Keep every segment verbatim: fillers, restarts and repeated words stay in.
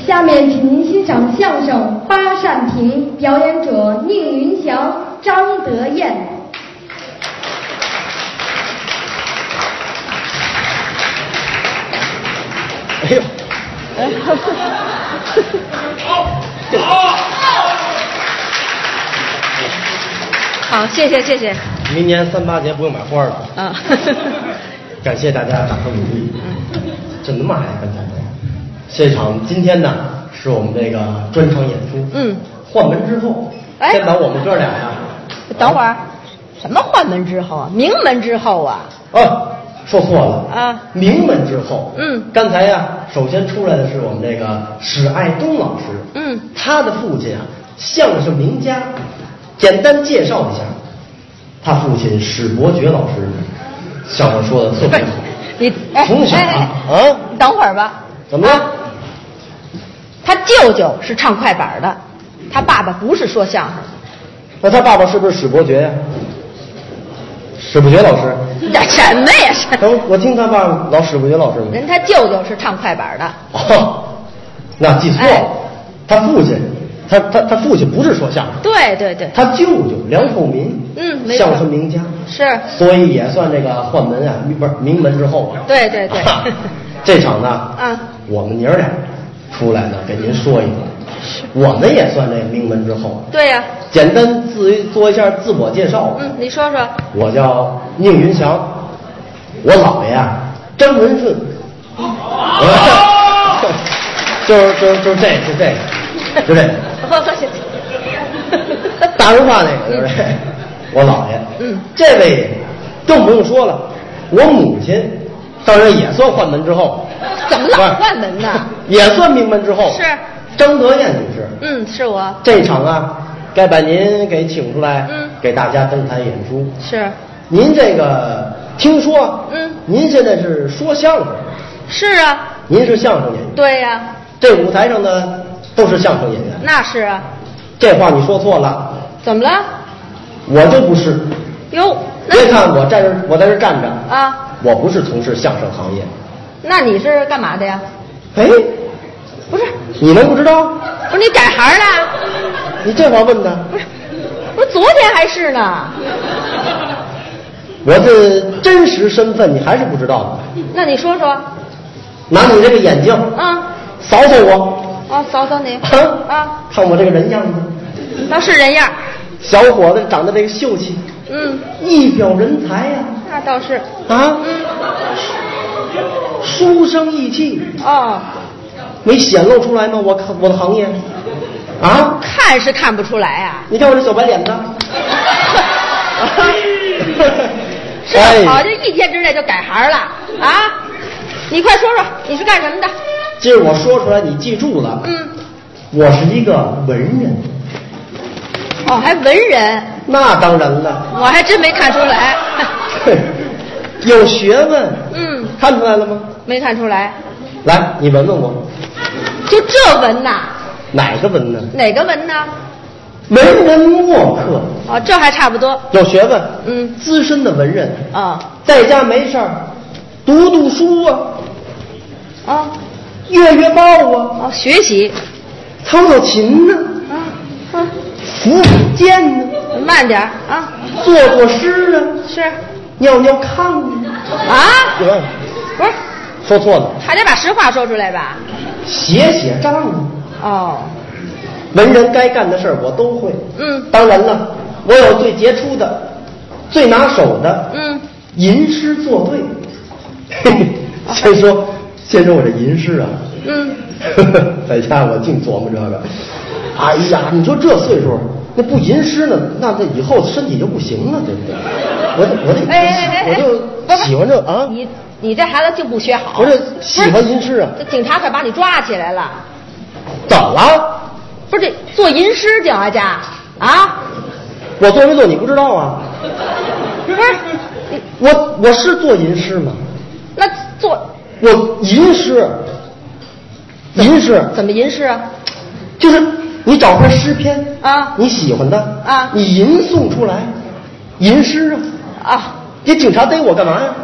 下面请您欣赏相声《八扇屏》，表演者宁云祥、张德燕。 哎呦，好， 好，谢谢谢谢。 明年三八节不用买花了。 啊， 感谢大家掌声鼓励。嗯，真他妈还刚才这场今天呢是我们这个专场演出。嗯，换门之后，哎，先把我们哥俩呀。 等会儿，什么换门之后啊？名门之后啊？ 哦。说错了啊！ 名门之后， 嗯， 刚才呀，首先出来的是我们这个史爱东老师， 嗯， 他的父亲啊，相声名家，简单介绍一下，他父亲史伯爵老师，相声说的特别好， 你从小啊， 啊，等会儿吧， 怎么了？ 他舅舅是唱快板的，他爸爸不是说相声的， 那他爸爸是不是史伯爵呀？史伯爵老师， 什么呀？是？ 我我听他爸老史伯爵老师吗？ 人他舅舅是唱快板的。 哦，那记错了，哎、他父亲，他他他父亲不是说相声。 对对对。 他舅舅梁厚民， 嗯，没错， 相声名家是， 所以也算这个换门啊，不是名门之后啊。 对对对。 这场呢， 啊， 我们娘俩出来呢，给您说一个。我们也算这个名门之后。 对呀、啊。 简单自做一下自我介绍。 嗯，你说说。 我叫宁云祥，我姥爷啊张文顺。哦。就是就是就是这就这个，就这个。大人话那个就是这个，我姥爷。 嗯。 这位更不用说了，我母亲当然也算换门之后。 怎么老换门呢？ 也算名门之后。 是。 张德燕女士， 嗯，是我。 这场啊，该把您给请出来， 嗯， 给大家登台演出。 是。 您这个听说， 嗯， 您现在是说相声。 是啊。 您是相声演员。 对呀、啊。 这舞台上的都是相声演员。 那是啊。 这话你说错了。 怎么了？ 我就不是。 哟， 别看我站这，我在这站着啊， 我不是从事相声行业。 那你是干嘛的呀？ 哎。 不是， 你能不知道？ 不是你改行了？ 你这话问的？ 不是，不是昨天还是呢。 我的真实身份你还是不知道的。 那你说说。 拿你这个眼睛， 啊， 扫扫我。 啊，扫扫你。 啊，看我这个人样子。 倒是人样。 小伙子长得这个秀气。 嗯。 一表人才呀、 啊。那倒是。 啊。 嗯。 书生意气。 哦。 没显露出来吗？我看我的行业，啊， 看是看不出来啊。 你看我这小白脸子， 是好，这一天之内就改行了啊！你快说说，你是干什么的？ 今儿我说出来，你记住了。 嗯， 我是一个文人。 哦，还文人？ 那当然了。 我还真没看出来。 有学问。 嗯， 看出来了吗？ 没看出来。 来，你闻闻我。 就这文呐？ 哪个文呢？ 哪个文呢？ 文人墨客。 哦，这还差不多。 有学问。 嗯， 资深的文人。 啊、哦， 在家没事儿，读读书啊。 啊、哦， 阅阅报啊。 哦，学习。 操操琴呢。 啊啊。 抚抚剑呢。 慢点啊。 作作诗啊。 是。 尿尿炕啊。 对。 不是。 说错了， 还得把实话说出来吧。 写写账啊。 哦， 文人该干的事儿我都会。 嗯， 当然了，我有最杰出的、最拿手的。 嗯， 吟诗作对。嘿嘿，先说，先说我这吟诗啊。 嗯， 在家我净琢磨这个。哎呀，你说这岁数，那不吟诗呢，那这以后身体就不行了，对不对？我得我得， 哎哎哎我就喜欢这啊。 你你这孩子就不学好。 我这喜欢吟诗啊。 这警察可把你抓起来了。 怎么了？ 不是这做吟诗警察家啊？ 我做没做你不知道啊？ 不是， 我我是做吟诗吗？ 那做我吟诗，吟诗怎么吟诗啊？ 就是你找块诗篇啊， 你喜欢的啊， 你吟诵出来，吟诗啊啊！ 你警察逮我干嘛呀？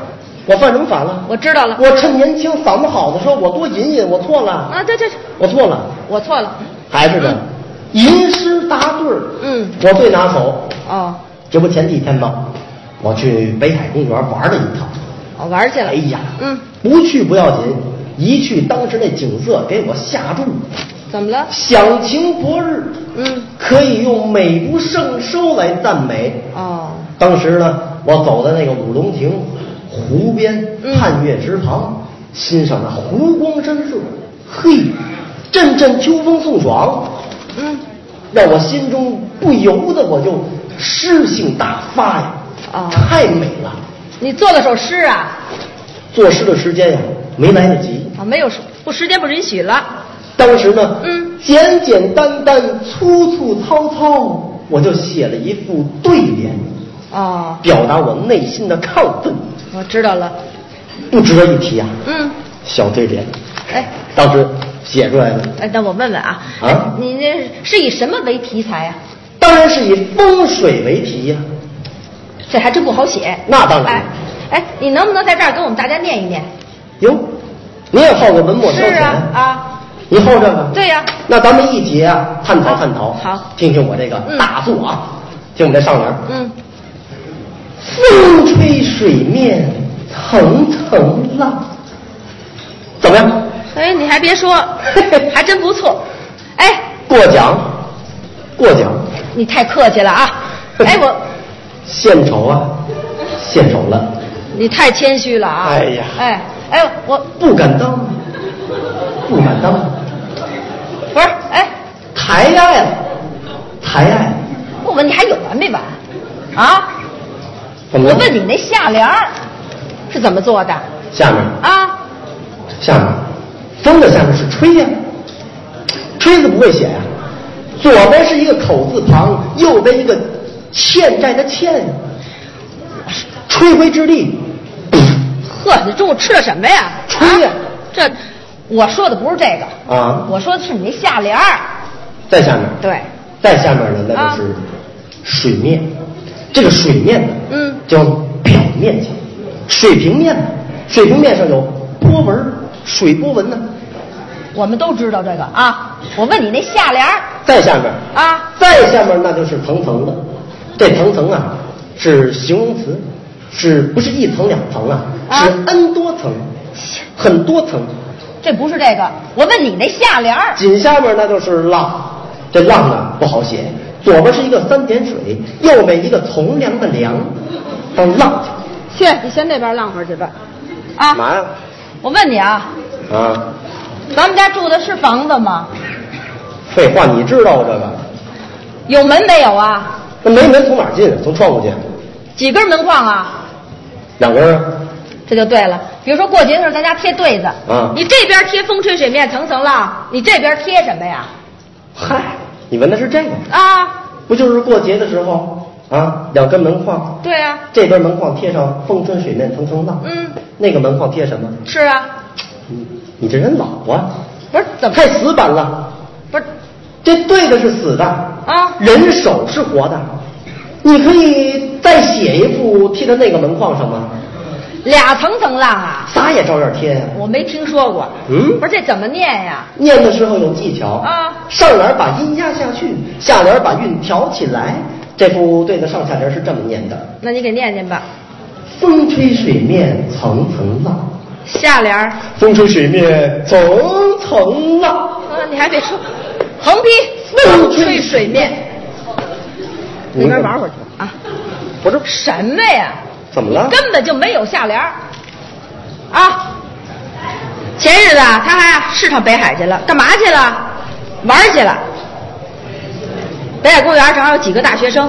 我犯什么法了？ 我知道了。 我趁年轻嗓子好的时候，我多吟吟，我错了。 啊，对对对， 我错了， 我错了。 还是的，嗯、吟诗答对儿。嗯，我最拿手。 哦， 这不前几天吗？我去北海公园玩了一趟。 哦，玩去了。 哎呀， 嗯， 不去不要紧，一去当时那景色给我吓住。 怎么了？ 享晴博日。 嗯， 可以用美不胜收来赞美。 哦， 当时呢，我走在那个五龙亭湖边汉月池旁，嗯、欣赏那湖光山色，嘿，阵阵秋风送爽， 嗯， 让我心中不由得我就诗性大发呀。 啊、哦， 太美了！ 你做了首诗啊？ 作诗的时间呀，没来得及啊，没有不时间不允许了。 当时呢， 嗯， 简简单单、粗粗糙糙，我就写了一副对联， 哦， 表达我内心的亢奋。 我知道了， 不值得一提啊。 嗯， 小对联， 哎， 当时写出来了。 哎，那我问问啊， 啊， 哎、你那是以什么为题材啊？ 当然是以风水为题呀、啊。 这还真不好写。 那当然。 哎，哎，你能不能在这儿给我们大家念一念？ 哟，你也好个文墨消遣。 是啊，啊。 你好这个？ 对呀、啊。 那咱们一起啊探讨探讨。 好， 听听我这个大作啊，嗯、听我们这上联。 嗯。 风吹水面层层浪，怎么样？ 哎，你还别说，还真不错。哎， 过奖，过奖。 你太客气了啊！哎，我献丑啊，献丑了。 你太谦虚了啊！ 哎呀， 哎哎，我不敢当，不敢当。 不是，哎， 抬爱了，抬爱。 我问你还有完没完？啊？ 我问你那下联是怎么做的？ 下面啊， 下面，风的下面是吹呀、啊，吹字不会写呀、啊，左边是一个口字旁，右边一个欠债的欠呀，吹灰之地。 呵，你中午吃了什么呀？ 吹呀、啊！ 这我说的不是这个啊， 我说的是你那下联在下面。 对， 在下面呢，那就是水面。啊、这个水面呢， 嗯， 叫表面上，水平面呢，水平面上有波纹，水波纹呢。 我们都知道这个啊。我问你那下联在下面啊， 在下面那就是层层的。这层层啊是形容词，是不是一层两层啊？啊是 n 多层，很多层。 这不是这个。我问你那下联紧下面那就是浪。这浪呢不好写，左边是一个三点水，右边一个从良的良，当浪去。去，你先那边浪会儿去吧。啊？ 嘛呀？ 我问你啊。 啊。 咱们家住的是房子吗？ 废话，你知道这个？ 有门没有啊？ 那没门从哪儿进？从窗户进。 几根门框啊？ 两根啊。 这就对了。比如说过节的时候，咱家贴对子。 啊。 你这边贴风吹水面层层浪，你这边贴什么呀？ 嗨，你问的是这个啊？不就是过节的时候啊，两根门框。 对啊。 这边门框贴上风吹水面层层浪。 嗯。 那个门框贴什么？ 是啊。 你你这人老啊。 不是怎么太死板了？ 不是， 这对的是死的啊， 人手是活的。你可以再写一副贴在那个门框上吗？ 俩层层浪啊？ 仨也照样贴呀、啊。 我没听说过。 嗯， 不是这怎么念呀？ 念的时候有技巧啊， 上联把音压下去，下联把韵调起来。这副对的上下联是这么念的。 那你给念念吧。 风吹水面层层浪。 下联风吹水面层层浪。 啊，你还别说，横批风吹水面。里边玩会儿去啊！ 我这什么呀？ 怎么了？ 根本就没有下联啊！前日子啊，他还是趟北海去了，干嘛去了？玩去了。北海公园正好有几个大学生。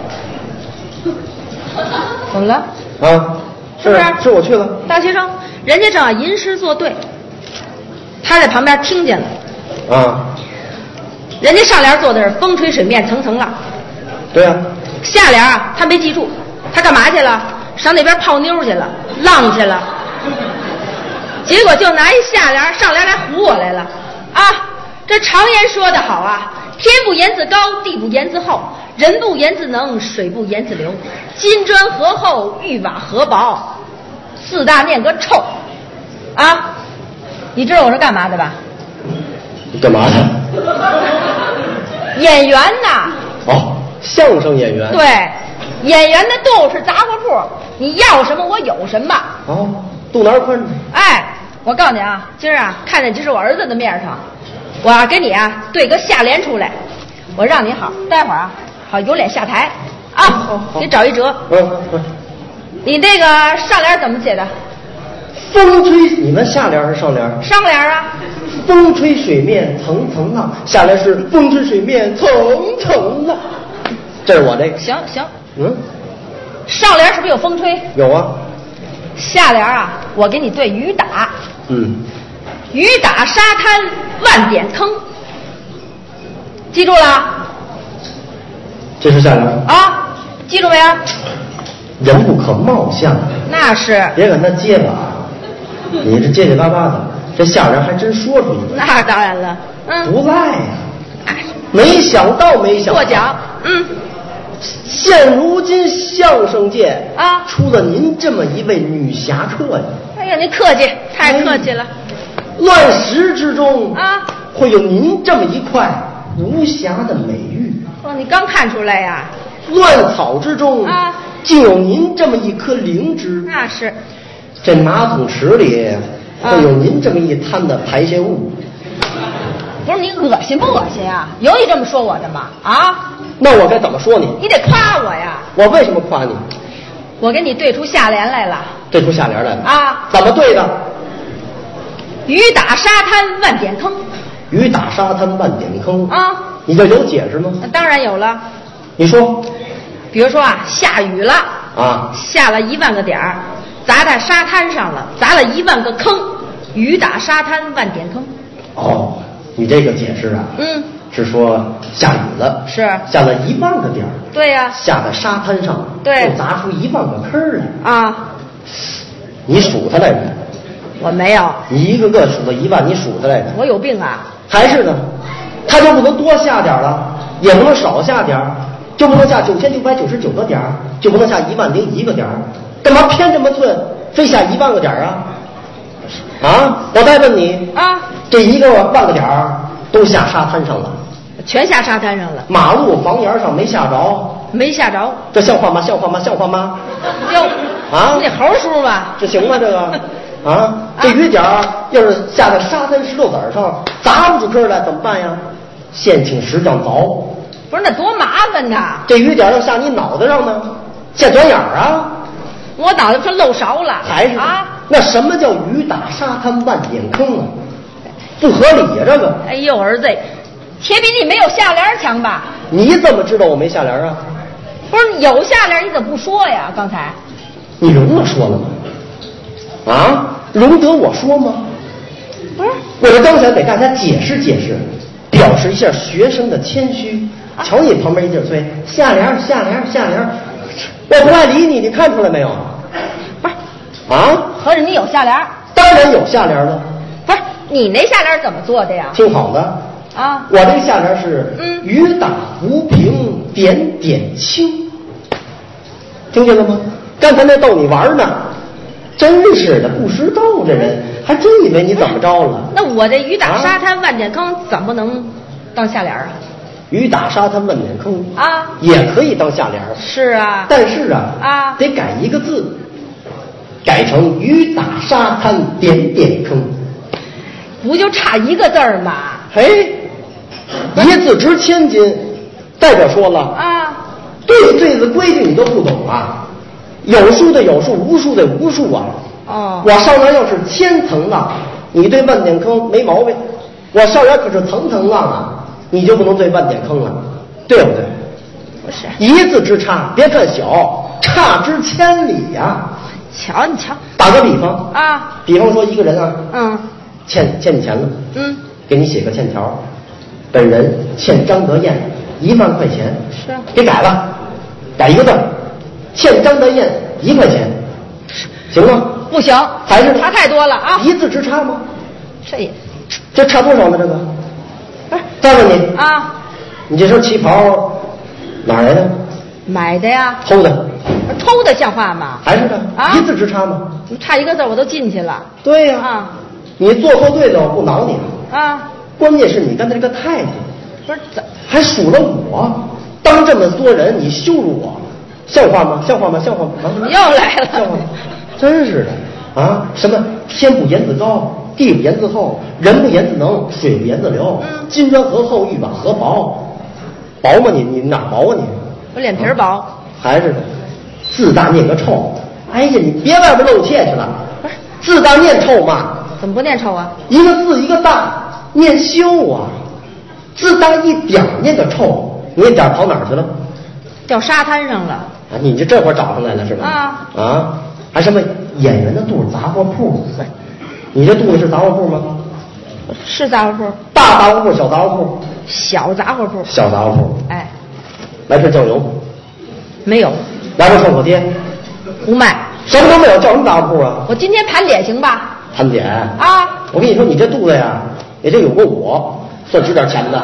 怎么了？ 啊， 是不是？ 是我去了。 大学生，人家正好吟诗作对，他在旁边听见了。 啊。 人家上联做的是风吹水面层层浪。 对啊。 下联啊，他没记住，他干嘛去了？上那边泡妞去了，浪去了。结果就拿一下联上联来唬我来了啊！这常言说得好啊，天不言自高，地不言自厚，人不言自能，水不言自流。金砖何厚，玉瓦何薄， 四大面个臭啊！你知道我是干嘛的吧？ 你干嘛的？ 演员呐。 哦，相声演员。 对，演员的肚是杂货铺，你要什么我有什么。 哦，肚腩宽。 哎，我告诉你啊，今儿啊，看在这是我儿子的面上，我要给你啊对个下联出来，我让你好，待会儿啊好有脸下台啊，给找一辙。 嗯嗯。 你这个上联怎么写的？ 风吹，你们下联是上联？ 上联啊。 风吹水面层层浪，下联是风吹水面层层浪。这是我这个。 行行。 嗯。 上联是不是有风吹？ 有啊。 下联啊，我给你对雨打。 嗯。 雨打沙滩万点坑，记住了？ 这是下联啊，记住没有？ 人不可貌相。 那是。 别跟他结巴，你这结结巴巴的，这下联还真说出一个。 那当然了，嗯， 不赖呀、啊。没想到，没想到。 过奖，嗯。 现如今相声界啊， 出了您这么一位女侠客呀！ 哎呀，您客气，太客气了。 乱石之中啊， 会有您这么一块无瑕的美玉。 哦，你刚看出来呀？ 乱草之中啊， 竟有您这么一颗灵芝。 那是。 这马桶池里会有您这么一滩的排泄物。 不是你恶心不恶心啊？有你这么说我的吗？啊？ 那我该怎么说你？ 你得夸我呀！ 我为什么夸你？ 我给你对出下联来了。 对出下联来了啊？ 怎么对的？ 雨打沙滩万点坑。 雨打沙滩万点坑啊！ 你这有解释吗？ 当然有了。 你说。 比如说啊，下雨了啊， 下了一万个点儿，砸在沙滩上了，砸了一万个坑，雨打沙滩万点坑。 哦，你这个解释啊， 嗯， 是说下雨了， 是下了一万个点儿， 对呀、啊， 下在沙滩上， 对， 又砸出一万个坑来啊。 你数它来着？ 我没有。 你一个个数到一万，你数它来着？ 我有病啊！ 还是呢，它就不能多下点了，也不能少下点儿。就不能下九千九百九十九个点儿，就不能下一万零一个点儿，干嘛偏这么寸，非下一万个点儿啊？啊！我再问你啊， 这一个万个点儿都下沙滩上了， 全下沙滩上了， 马路房檐上没下着， 没下着， 这像话吗？像话吗？像话吗？ 哟啊！ 你猴叔吧？ 这行吗？这个啊，这雨点儿要是下在沙滩石头子儿上，砸不出坑来怎么办呀？现请石匠凿。 不是那多麻烦呐！ 这雨点要下你脑袋上呢，现转眼儿啊！ 我脑袋不是漏勺了？ 还是啊？ 那什么叫雨打沙滩万点坑啊？不合理呀、啊，这个！ 哎呦，儿子，铁比你没有下联强吧？ 你怎么知道我没下联啊？ 不是有下联，你怎么不说呀？刚才你容我说了吗？啊，容得我说吗？ 不是， 我这刚才给大家解释解释，表示一下学生的谦虚。瞧你旁边一劲催下联下联下联，我不爱理你，你看出来没有？ 不是啊？ 合着你有下联？ 当然有下联了。 不是你那下联怎么做的呀？ 听好的啊， 我这个下联是嗯， 雨打浮萍点点青，听见了吗？刚才那逗你玩呢，真是的，不知道这人还真以为你怎么着了。 那我这雨打沙滩万点坑怎么能当下联啊？ 雨打沙滩万点坑啊， 也可以当下联。 是啊， 但是啊啊， 得改一个字，改成雨打沙滩点点坑， 不就差一个字儿吗？ 嘿，一字值千金。再者说了啊， 对对子规矩你都不懂啊，有数的有数，无数的无数啊。 哦， 我上联要是千层浪，你对万点坑没毛病。我上联可是层层浪啊。你就不能对万点坑了，对不对？ 不是， 一字之差，别看小，差之千里呀、啊。 瞧你瞧， 打个比方啊， 比方说一个人啊， 嗯， 欠欠你钱了， 嗯， 给你写个欠条，本人欠张德燕一万块钱， 是， 给改了，改一个字，欠张德燕一块钱，行吗？ 不行， 还是差太多了啊！ 一字之差吗？ 这也， 这差多少呢？这个？再问你啊， 你这身旗袍哪儿来的？ 买的呀。 偷的。 抽的像话吗？ 还是的啊，一字之差吗？ 差一个字我都进去了。 对呀、 啊，啊， 你做错对了，我不挠你啊。 关键是你刚才这个态度， 不是怎还数了我，当这么多人你羞辱我，像话吗？像话吗？像话吗？ 怎么又来了？ 像话吗？真是的啊！什么天不言自高，地不言自厚，人不言自能，水不言自流。嗯，金砖河厚，玉瓦何薄？薄吗你？你哪薄啊你？ 我脸皮薄、啊。 还是的，自大念个臭！哎呀，你别外边露怯去了。不是，自大念臭嘛？ 怎么不念臭啊？ 一个字一个大，念羞啊！自大一点念个臭，你那点跑哪儿去了？ 掉沙滩上了。 啊，你就这会儿找上来了是吧？ 啊啊，还什么演员的肚子杂货铺？你这肚子是杂货铺吗？ 是杂货铺。 大杂货铺，小杂货铺？ 小杂货铺。 小杂货铺。 哎， 来瓶酱油。 没有。 来瓶创可贴。 不卖。 什么都没有，叫什么杂货铺啊？ 我今天盘点行吧？ 盘点啊！ 我跟你说，你这肚子呀，也得有个我，算值点钱的。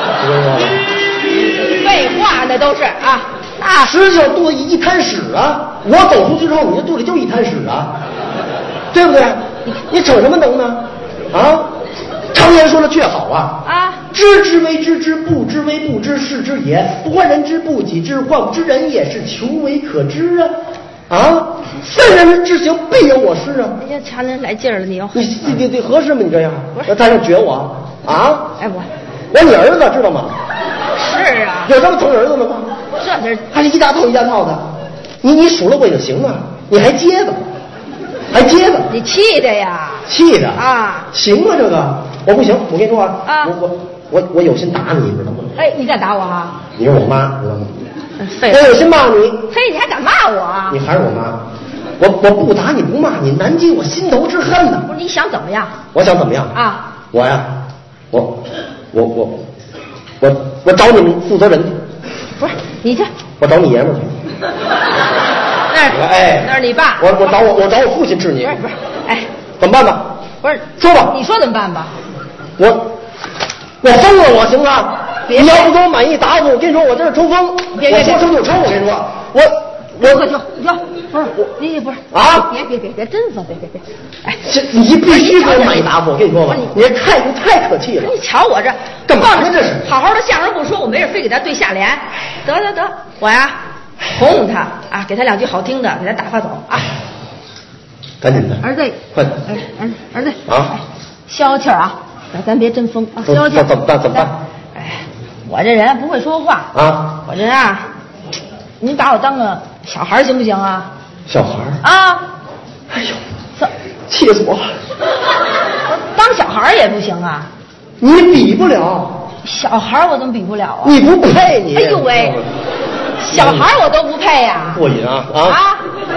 废话，那都是啊。 啊，实际上肚子一滩屎啊！我走出去之后，你这肚里就一滩屎啊，对不对？你你逞什么能呢？啊！常言说的却好啊！ 啊！ 知之为知之，不知为不知，是知也。不患人之不己知，患不知人也是穷为可知啊！啊！圣人之行，必有我师啊！ 哎呀，瞧您来劲儿了，你又你你你你合适吗？你这样，咱要撅我啊！ 哎我， 我你儿子知道吗？ 是啊， 有这么疼儿子的吗？ 这是还是一大套一大套的，你你数了我就行了，你还接着，还接着， 你气的呀？ 气的啊！ 行啊，这个我不行，我跟你说啊， 啊我我我我有心打你，你知道吗？ 哎，你敢打我啊？ 你是我妈，知道吗？ 废话， 我有心骂你， 嘿，你还敢骂我啊？ 你还是我妈，我我不打你不骂你，难解我心头之恨呢。 不是你想怎么样？ 我想怎么样啊？ 我呀，我我我我我找你们负责人去。 不是你去， 我找你爷们儿去。 那是哎， 那是你爸。 我我找我我找我父亲治你。 不是不是，哎， 怎么办吧？ 不是， 说吧。 你说怎么办吧？ 我我疯了，我行啊！你要不给我满意答复，我跟你说，我这是抽风。 别别我说抽就抽，我跟你说，我我可就就不是我，你不是啊！ 别别别别，真疯！别别别！哎， 这你必须给我满意答复，我跟你说吧，你这态度太可气了。 你瞧我这干嘛呢？这是好好的相声不说，我没事非给他对下联。得得得，我呀哄哄他啊，给他两句好听的，给他打发走啊。 赶紧的， 儿子， 快点！ 儿儿儿子啊， 消消气儿啊，咱咱别真疯啊，消消气儿。 怎么办？怎么办？ 哎，我这人不会说话啊， 我这人啊，您把我当个小孩行不行啊？ 小孩啊！ 哎呦，这气死我了！ 当小孩也不行啊！ 你比不了， 小孩我怎么比不了啊？ 你不配你！ 哎呦喂，小孩我都不配呀！ 过瘾啊啊！ 啊！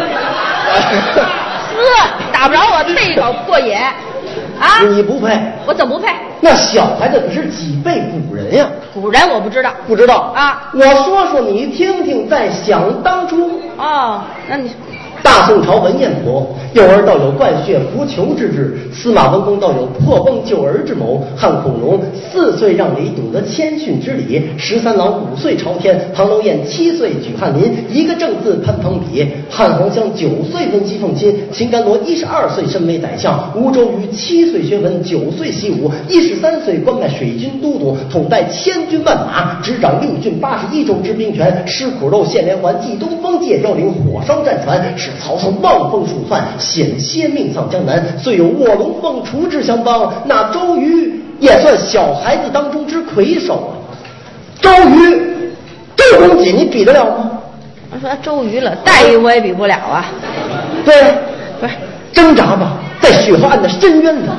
呵，打不着我这一口过瘾啊！ 你不配， 我怎么不配？ 那小孩子可是几辈古人呀！ 古人我不知道， 不知道啊！ 我说说你听听，在想当初哦，那你大宋朝文彦博，幼儿道有灌血扶穷之志；司马温公道有破瓮救儿之谋；汉孔融四岁让梨，懂得谦逊之礼；十三郎五岁朝天；唐楼宴七岁举翰林，一个正字攀朋比；汉黄香九岁温习奉亲；秦甘罗一十二岁身为宰相；吴周瑜七岁学文，九岁习武；一十三岁官拜水军都督，统带千军万马，执掌六郡八十一州之兵权；吃苦肉献连环，祭东风借飘零，火烧战船，使曹操望风鼠窜，险些命丧江南。虽有卧龙凤雏之相帮，那周瑜也算小孩子当中之魁首啊。周瑜，周公瑾，你比得了吗？ 我说周瑜了，待遇我也比不了啊。 对， 不是挣扎吧，在雪花岸的深渊呢。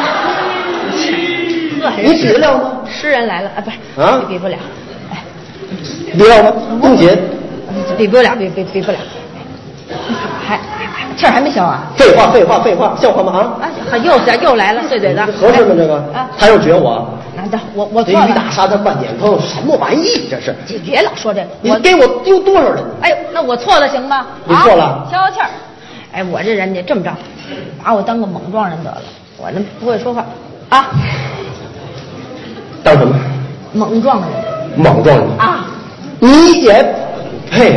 你比得了吗？ 诗人来了啊，不是啊， 比不了。哎， 比得了吗？公瑾， 比不了，比比比不了。还还气儿还没消啊？ 废话废话废话，像话吗？啊！ 啊，又又来了，碎嘴子， 合适吗？这个啊， 他又撅我。 难道我我这鱼大沙滩半点坑，什么玩意？这是你别老说这个， 你给我丢多少人？ 哎，那我错了行吗？ 你错了， 消消气儿。哎，我这人家这么着，把我当个莽撞人得了，我那不会说话啊。 当什么？ 莽撞人。 莽撞人啊！ 你也配啊？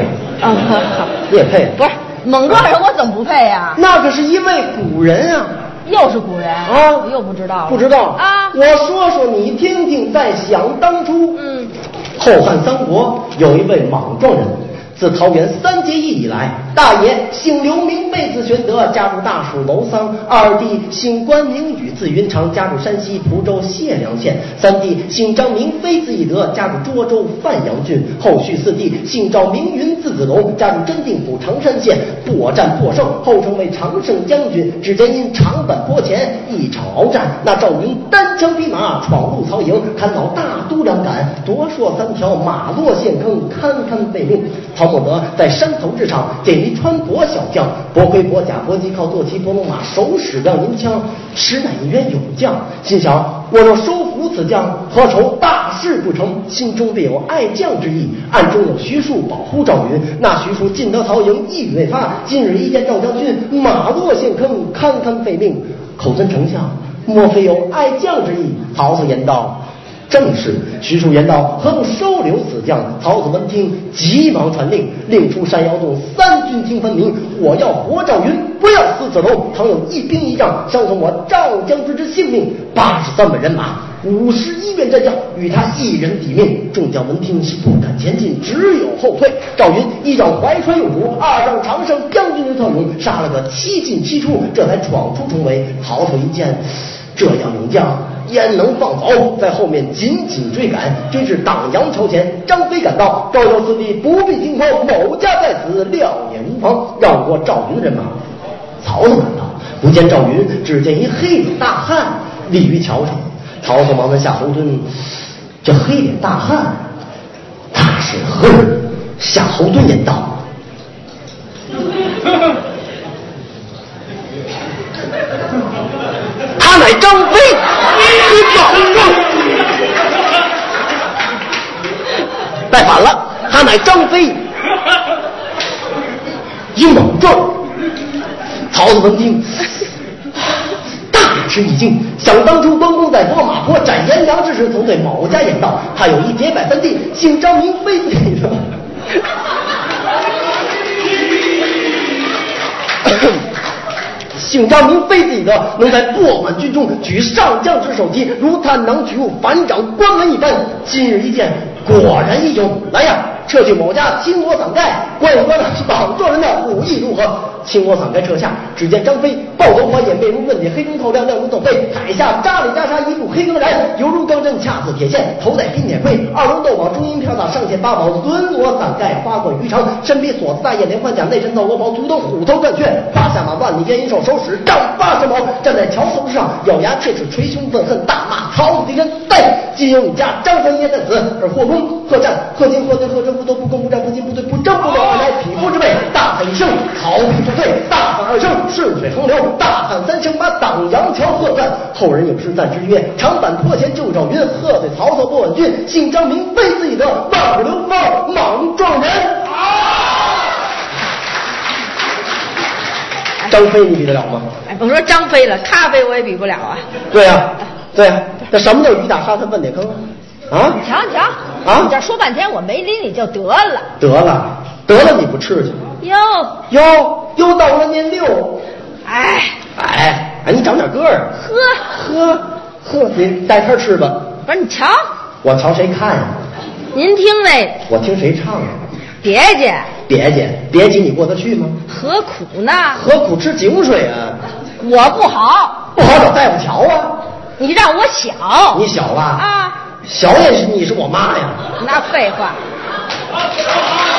啊，好， 你也配？ 不是猛撞人，我怎么不配呀？ 那可是一位古人啊。 又是古人啊！我又不知道了。 不知道啊！ 我说说你听听，在想当初， 嗯， 后汉三国有一位莽撞人，自桃园三结义以来，大爷姓刘，名备字玄德，家住大蜀楼桑；二弟姓关，名羽，字云长，家住山西蒲州解良县；三弟姓张，名飞，字翼德，家住涿州范阳郡；后续四弟姓赵，名云，字子龙，家住真定府常山县。破战破胜，后成为常胜将军。只见因长坂坡前一场鏖战，那赵云单枪匹马闯入曹营，砍倒大都两杆，夺槊三条，马落陷坑，堪堪被命。曹孟德在山头之上见一穿帛小将，薄盔薄甲薄肌靠，坐骑伯龙马，手使亮银枪，实乃一员勇将。心想我若收服此将，何愁大事不成？心中别有爱将之意，暗中有徐庶保护赵云。那徐庶进得曹营，一语未发，今日一见赵将军，马落陷坑，堪堪废命。口尊丞相，莫非有爱将之意？曹操言道：正是。徐庶言道：何不收留此将？曹操闻听，急忙传令，令出山摇动，三军听分明。我要活赵云，不要死子龙。倘有一兵一将伤从我赵将军之性命，八十三万人马，五十一员战将，与他一人抵命。众将闻听，是不敢前进，只有后退。赵云一仗怀川有主，二仗常胜将军刘曹勇，杀了个七进七出，这才闯出重围。曹操一见这样勇将，焉能放走？在后面紧紧追赶，追至党阳桥前，张飞赶到，赵州四弟不必惊慌，某家在此，料也无妨。绕过赵云的人马，曹操赶到，不见赵云，只见一黑脸大汉立于桥上。曹操忙问夏侯惇：这黑脸大汉他是何人？夏侯惇言道：他乃张飞。你走啊！带反了，他乃张飞，一猛撞。曹操闻听，大吃一惊，想当初关公在拨马坡斩颜良之时，曾对某家言道：他有一结拜三弟，姓张名飞的。姓张名飞自己的，能在破满军中举上将之首级，如探囊取物，反掌关门一般。今日一见，果然英勇。来呀，撤去某家青罗伞盖，观一观莽撞人的武艺如何？青罗伞盖撤下，只见张飞抱头环眼，面如问点，黑中透亮，亮如斗飞。海下扎里扎沙，一副黑钢髯，犹如钢针，恰似铁线。头戴金铁盔，二龙斗宝，中阴飘洒，上嵌八宝，轮罗伞盖，花冠鱼肠，身披锁子大雁连环甲，内身斗罗袍，足蹬虎头战雀，胯下马万里烟云兽，手使丈八蛇矛，站在桥头之上，咬牙切齿，捶胸愤恨，大骂曹操敌人。对，今有你家张三爷在此，而霍公、贺战、贺金、贺对、贺真不斗不攻不战不进不退不争不斗，而来匹夫之辈。大喊一声，曹丕不退；大喊二声，顺水横流；大喊三声，把党阳桥喝断。后人有诗赞之曰：长坂坡前救赵云，贺对曹操不稳军。姓张名飞自己得，万古流芳莽撞人。张飞你比得了吗？ 哎，甭说张飞了，咖啡我也比不了啊。 对呀、啊，对呀、啊，那什么叫鱼打沙滩万点坑啊？啊， 你瞧你瞧啊！你这说半天，我没理你就得了。 得了，得了，你不吃去？ 哟哟，又到了年六。 哎哎哎，你长点个儿。 喝喝喝，你带摊吃吧。 不是你瞧， 我瞧谁看呀？ 您听那， 我听谁唱啊？ 别介， 别介，别介，你过得去吗？ 何苦呢？ 何苦吃井水啊？ 我不好， 不好找大夫瞧啊。 你让我小， 你小了啊？ 小也是，你是我妈呀。 那废话。